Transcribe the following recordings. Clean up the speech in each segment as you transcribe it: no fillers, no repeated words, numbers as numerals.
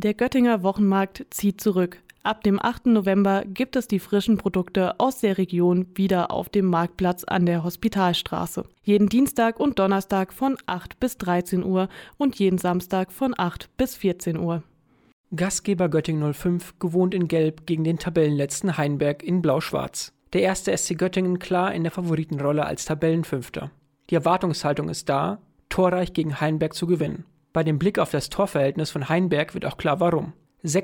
Der Göttinger Wochenmarkt zieht zurück. Ab dem 8. November gibt es die frischen Produkte aus der Region wieder auf dem Marktplatz an der Hospitalstraße. Jeden Dienstag und Donnerstag von 8 bis 13 Uhr und jeden Samstag von 8 bis 14 Uhr. Gastgeber Göttingen 05 gewohnt in Gelb gegen den Tabellenletzten Heinberg in Blau-Schwarz. Der erste SC Göttingen klar in der Favoritenrolle als Tabellenfünfter. Die Erwartungshaltung ist da, torreich gegen Heinberg zu gewinnen. Bei dem Blick auf das Torverhältnis von Heinberg wird auch klar, warum.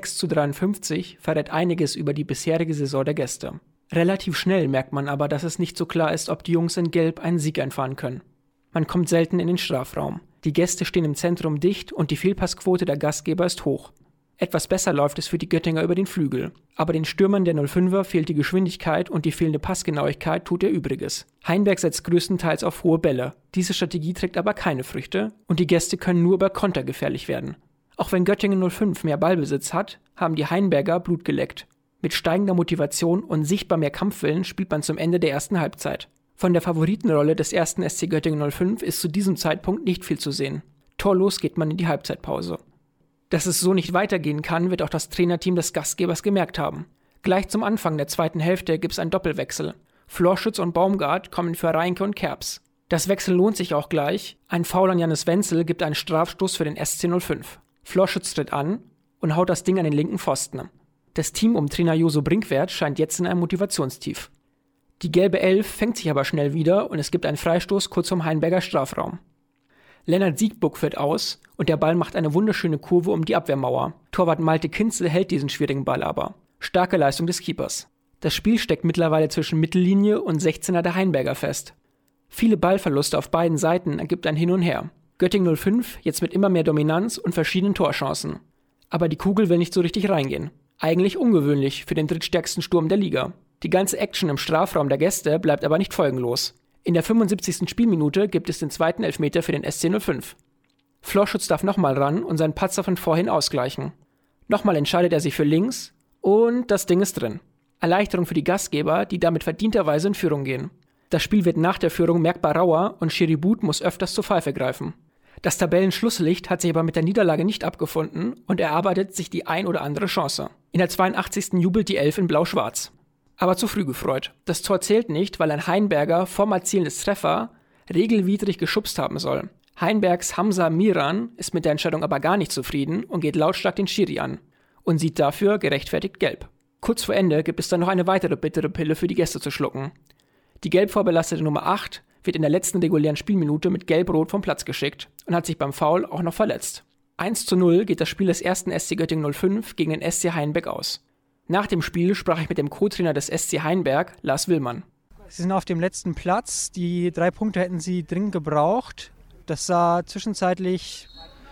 6:53 verrät einiges über die bisherige Saison der Gäste. Relativ schnell merkt man aber, dass es nicht so klar ist, ob die Jungs in Gelb einen Sieg einfahren können. Man kommt selten in den Strafraum. Die Gäste stehen im Zentrum dicht und die Fehlpassquote der Gastgeber ist hoch. Etwas besser läuft es für die Göttinger über den Flügel. Aber den Stürmern der 05er fehlt die Geschwindigkeit und die fehlende Passgenauigkeit tut ihr Übriges. Heinberg setzt größtenteils auf hohe Bälle. Diese Strategie trägt aber keine Früchte und die Gäste können nur über Konter gefährlich werden. Auch wenn Göttingen 05 mehr Ballbesitz hat, haben die Heinberger Blut geleckt. Mit steigender Motivation und sichtbar mehr Kampfwillen spielt man zum Ende der ersten Halbzeit. Von der Favoritenrolle des ersten SC Göttingen 05 ist zu diesem Zeitpunkt nicht viel zu sehen. Torlos geht man in die Halbzeitpause. Dass es so nicht weitergehen kann, wird auch das Trainerteam des Gastgebers gemerkt haben. Gleich zum Anfang der zweiten Hälfte gibt es einen Doppelwechsel. Florschütz und Baumgart kommen für Reinke und Kerbs. Das Wechsel lohnt sich auch gleich. Ein Foul an Jannis Wenzel gibt einen Strafstoß für den SC 05. Florschütz tritt an und haut das Ding an den linken Pfosten. Das Team um Trainer Joso Brinkwert scheint jetzt in einem Motivationstief. Die gelbe Elf fängt sich aber schnell wieder und es gibt einen Freistoß kurz vom Heinberger Strafraum. Lennart Siegbuck führt aus und der Ball macht eine wunderschöne Kurve um die Abwehrmauer. Torwart Malte Kinzel hält diesen schwierigen Ball aber. Starke Leistung des Keepers. Das Spiel steckt mittlerweile zwischen Mittellinie und 16er der Heinberger fest. Viele Ballverluste auf beiden Seiten ergibt ein Hin und Her. Göttingen 05 jetzt mit immer mehr Dominanz und verschiedenen Torchancen. Aber die Kugel will nicht so richtig reingehen. Eigentlich ungewöhnlich für den drittstärksten Sturm der Liga. Die ganze Action im Strafraum der Gäste bleibt aber nicht folgenlos. In der 75. Spielminute gibt es den zweiten Elfmeter für den SC 05. Florschütz darf nochmal ran und seinen Patzer von vorhin ausgleichen. Nochmal entscheidet er sich für links und das Ding ist drin. Erleichterung für die Gastgeber, die damit verdienterweise in Führung gehen. Das Spiel wird nach der Führung merkbar rauer und Schiribut muss öfters zur Pfeife greifen. Das Tabellenschlusslicht hat sich aber mit der Niederlage nicht abgefunden und erarbeitet sich die ein oder andere Chance. In der 82. jubelt die Elf in Blau-Schwarz. Aber zu früh gefreut. Das Tor zählt nicht, weil ein Heinberger vorm Erzielen des Treffer regelwidrig geschubst haben soll. Heinbergs Hamza Miran ist mit der Entscheidung aber gar nicht zufrieden und geht lautstark den Schiri an und sieht dafür gerechtfertigt gelb. Kurz vor Ende gibt es dann noch eine weitere bittere Pille für die Gäste zu schlucken. Die gelb vorbelastete Nummer 8 wird in der letzten regulären Spielminute mit Gelb-Rot vom Platz geschickt und hat sich beim Foul auch noch verletzt. 1:0 geht das Spiel des ersten SC Göttingen 05 gegen den SC Heinberg aus. Nach dem Spiel sprach ich mit dem Co-Trainer des SC Heinberg, Lars Willmann. Sie sind auf dem letzten Platz. Die 3 Punkte hätten Sie dringend gebraucht. Das sah zwischenzeitlich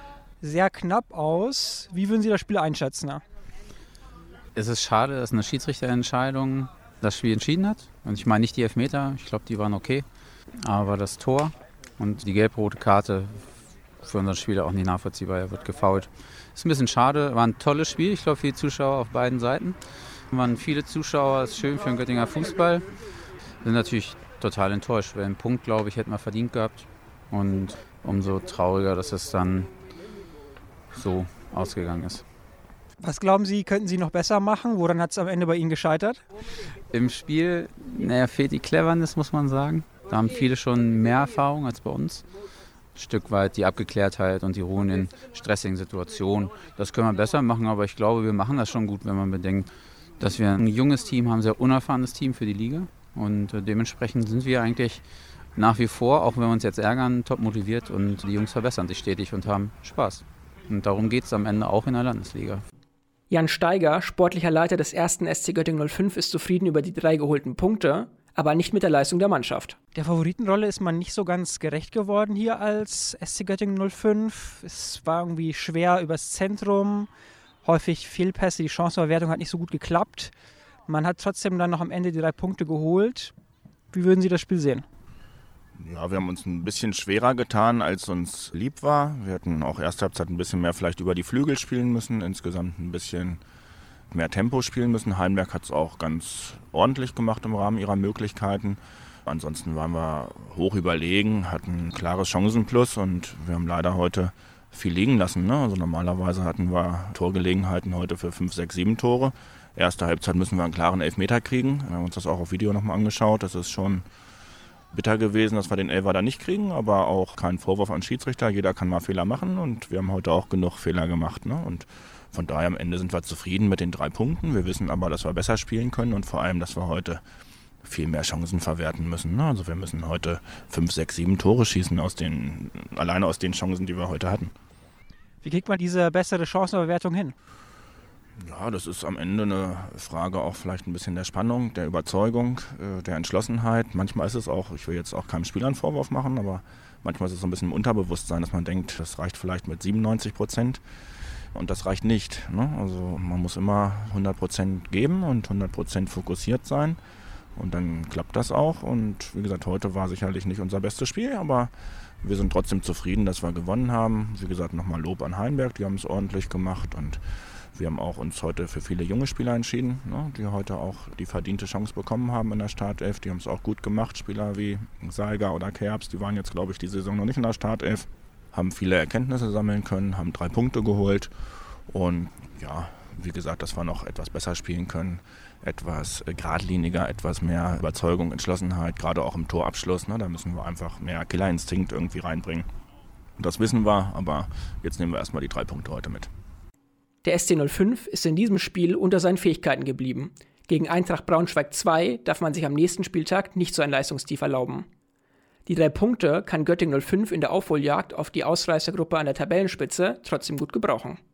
sehr knapp aus. Wie würden Sie das Spiel einschätzen? Es ist schade, dass eine Schiedsrichterentscheidung das Spiel entschieden hat. Und ich meine nicht die Elfmeter, ich glaube, die waren okay. Aber das Tor und die gelb-rote Karte für unseren Spieler auch nicht nachvollziehbar. Er wird gefoult. Ist ein bisschen schade, war ein tolles Spiel. Ich glaube, für die Zuschauer auf beiden Seiten. Waren viele Zuschauer, ist schön für den Göttinger Fußball. Sind natürlich total enttäuscht, weil einen Punkt, glaube ich, hätten wir verdient gehabt. Und umso trauriger, dass es dann so ausgegangen ist. Was glauben Sie, könnten Sie noch besser machen? Woran hat es am Ende bei Ihnen gescheitert? Im Spiel fehlt die Cleverness, muss man sagen. Da haben viele schon mehr Erfahrung als bei uns. Ein Stück weit die Abgeklärtheit und die Ruhe in stressigen Situationen. Das können wir besser machen, aber ich glaube, wir machen das schon gut, wenn man bedenkt, dass wir ein junges Team haben, ein sehr unerfahrenes Team für die Liga. Und dementsprechend sind wir eigentlich nach wie vor, auch wenn wir uns jetzt ärgern, top motiviert und die Jungs verbessern sich stetig und haben Spaß. Und darum geht es am Ende auch in der Landesliga. Jan Steiger, sportlicher Leiter des ersten SC Göttingen 05, ist zufrieden über die 3 geholten Punkte, aber nicht mit der Leistung der Mannschaft. Der Favoritenrolle ist man nicht so ganz gerecht geworden hier als SC Göttingen 05. Es war irgendwie schwer übers Zentrum, häufig Fehlpässe, die Chancenverwertung hat nicht so gut geklappt. Man hat trotzdem dann noch am Ende die 3 Punkte geholt. Wie würden Sie das Spiel sehen? Ja, wir haben uns ein bisschen schwerer getan, als uns lieb war. Wir hätten auch erste Halbzeit ein bisschen mehr vielleicht über die Flügel spielen müssen, insgesamt ein bisschen mehr Tempo spielen müssen. Heinberg hat es auch ganz ordentlich gemacht im Rahmen ihrer Möglichkeiten. Ansonsten waren wir hoch überlegen, hatten ein klares Chancenplus und wir haben leider heute viel liegen lassen. Ne? Also normalerweise hatten wir Torgelegenheiten heute für 5, 6, 7 Tore. Erste Halbzeit müssen wir einen klaren Elfmeter kriegen. Wir haben uns das auch auf Video nochmal angeschaut. Das ist schon bitter gewesen, dass wir den Elfer da nicht kriegen, aber auch kein Vorwurf an Schiedsrichter. Jeder kann mal Fehler machen und wir haben heute auch genug Fehler gemacht. Ne? Und von daher am Ende sind wir zufrieden mit den 3 Punkten. Wir wissen aber, dass wir besser spielen können und vor allem, dass wir heute viel mehr Chancen verwerten müssen. Ne? Also wir müssen heute 5, 6, 7 Tore schießen alleine aus den Chancen, die wir heute hatten. Wie kriegt man diese bessere Chancenverwertung hin? Ja, das ist am Ende eine Frage auch vielleicht ein bisschen der Spannung, der Überzeugung, der Entschlossenheit. Manchmal ist es auch, ich will jetzt auch keinem Spieler einen Vorwurf machen, aber manchmal ist es so ein bisschen im Unterbewusstsein, dass man denkt, das reicht vielleicht mit 97%. Und das reicht nicht. Ne? Also man muss immer 100% geben und 100% fokussiert sein. Und dann klappt das auch. Und wie gesagt, heute war sicherlich nicht unser bestes Spiel, aber wir sind trotzdem zufrieden, dass wir gewonnen haben. Wie gesagt, nochmal Lob an Heinberg, die haben es ordentlich gemacht. Und wir haben auch uns heute für viele junge Spieler entschieden, ne, die heute auch die verdiente Chance bekommen haben in der Startelf. Die haben es auch gut gemacht. Spieler wie Seiger oder Kerbs, die waren jetzt, glaube ich, die Saison noch nicht in der Startelf. Haben viele Erkenntnisse sammeln können, haben 3 Punkte geholt. Und ja, wie gesagt, dass wir noch etwas besser spielen können. Etwas geradliniger, etwas mehr Überzeugung, Entschlossenheit, gerade auch im Torabschluss. Ne, da müssen wir einfach mehr Killerinstinkt irgendwie reinbringen. Und das wissen wir, aber jetzt nehmen wir erstmal die 3 Punkte heute mit. Der SC 05 ist in diesem Spiel unter seinen Fähigkeiten geblieben. Gegen Eintracht Braunschweig 2 darf man sich am nächsten Spieltag nicht so ein Leistungstief erlauben. Die 3 Punkte kann Göttingen 05 in der Aufholjagd auf die Ausreißergruppe an der Tabellenspitze trotzdem gut gebrauchen.